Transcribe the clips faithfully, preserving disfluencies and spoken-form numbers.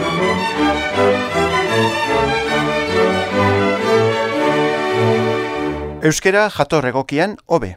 Euskera jator egokian hobe.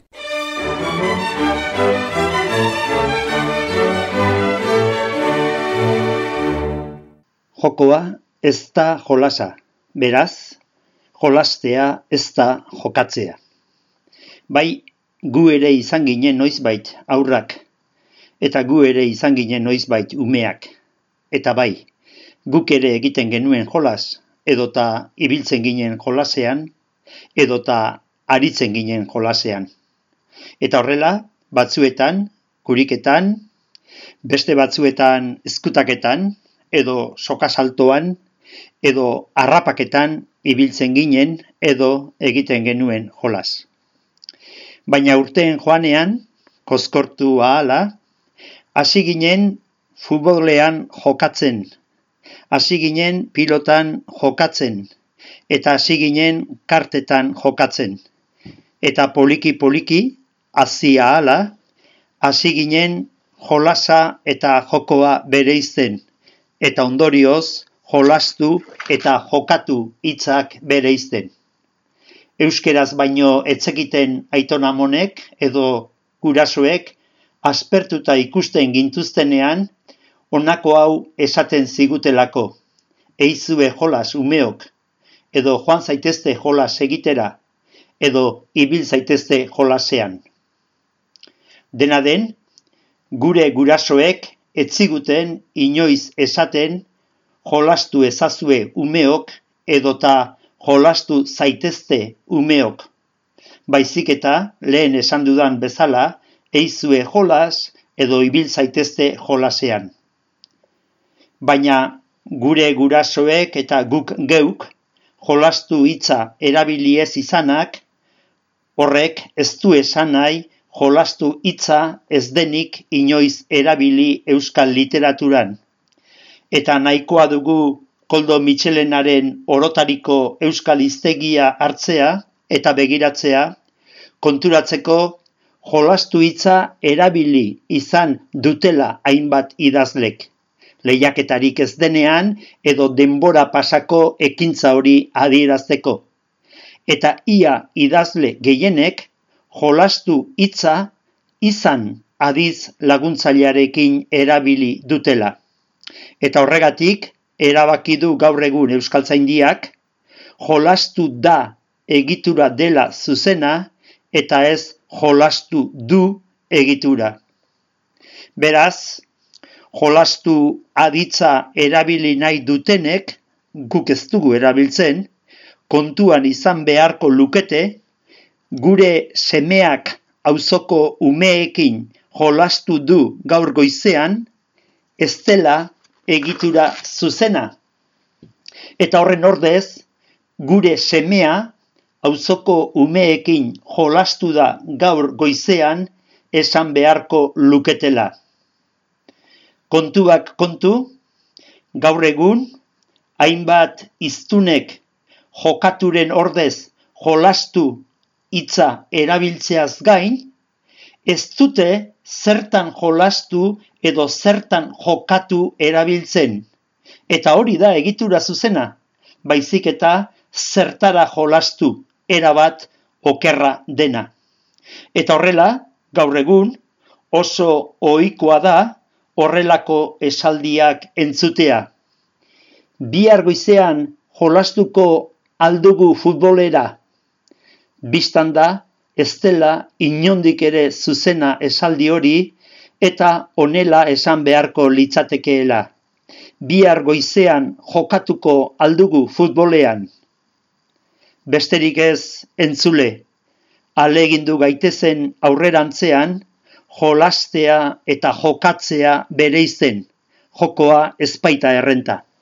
Jokoa ez da jolasa, beraz, jolastea ez da jokatzea. Bai, gu ere izan ginen noizbait aurrak, eta gu ere izan ginen noizbait umeak. Eta bai, guk ere egiten genuen jolas, edota ibiltzen ginen jolasean, edota aritzen ginen jolasean. Eta horrela, batzuetan, kuriketan, beste batzuetan eskutaketan, edo sokasaltoan, edo harrapaketan ibiltzen ginen, edo egiten genuen jolas. Baina urteen joanean, koskortu ahala, hasi ginen futbolean jokatzen, hasi ginen pilotan jokatzen, eta hasi ginen kartetan jokatzen. Eta poliki-poliki, hazi ahala, hasi ginen jolasa eta jokoa bereizten, eta ondorioz jolastu eta jokatu hitzak bereizten. Euskeraz baino etzekiten aitonamonek edo gurasoek aspertuta ikusten gintuztenean, honako hau esaten zigutelako. Eizue jolas umeok, edo joan zaitezte jolas egitera, edo ibil zaitezte jolasean. Dena den, gure gurasoek etziguten inoiz esaten jolastu ezazue umeok edota jolastu zaitezte umeok. Baizik eta lehen esan dudan bezala, eizue jolas edo ibil zaitezte jolasean. Baina gure gurasoek eta guk geuk jolastu hitza erabili ez izanak, horrek ez du esan nahi jolastu hitza ez denik inoiz erabili euskal literaturan. Eta nahikoa dugu Koldo Mitxelenaren orotariko euskal hiztegia hartzea eta begiratzea, konturatzeko jolastu hitza erabili izan dutela hainbat idazlek. Lehiaketarik ez denean edo denbora pasako ekintza hori adierazteko. Eta ia idazle gehienek jolastu hitza izan adiz laguntzailearekin erabili dutela. Eta horregatik erabaki du gaur egun Euskaltzaindiak jolastu da egitura dela zuzena eta ez jolastu du egitura. Beraz, jolastu aditza erabili nahi dutenek, guk ez dugu erabiltzen, kontuan izan beharko lukete, gure semeak auzoko umeekin jolastu du gaur goizean, ez dela egitura zuzena. Eta horren ordez, gure semea auzoko umeekin jolastu da gaur goizean esan beharko luketela. Kontuak kontu, gaur egun, hainbat hiztunek jokaturen ordez jolastu hitza erabiltzeaz gain, ez dute zertan jolastu edo zertan jokatu erabiltzen. Eta hori da egitura zuzena, baizik eta zertara jolastu erabat okerra dena. Eta horrela, gaur egun, oso ohikoa da horrelako esaldiak entzutea. Bihar goizean jolastuko aldugu futbolera, bistan da ez dela inondik ere zuzena esaldi hori eta honela esan beharko litzatekeela. Bihar goizean jokatuko aldugu futbolean. Besterik ez entzule, ahalegindu gaitezen aurrerantzean, jolastea eta jokatzea bereizten, jokoa ez baita errenta.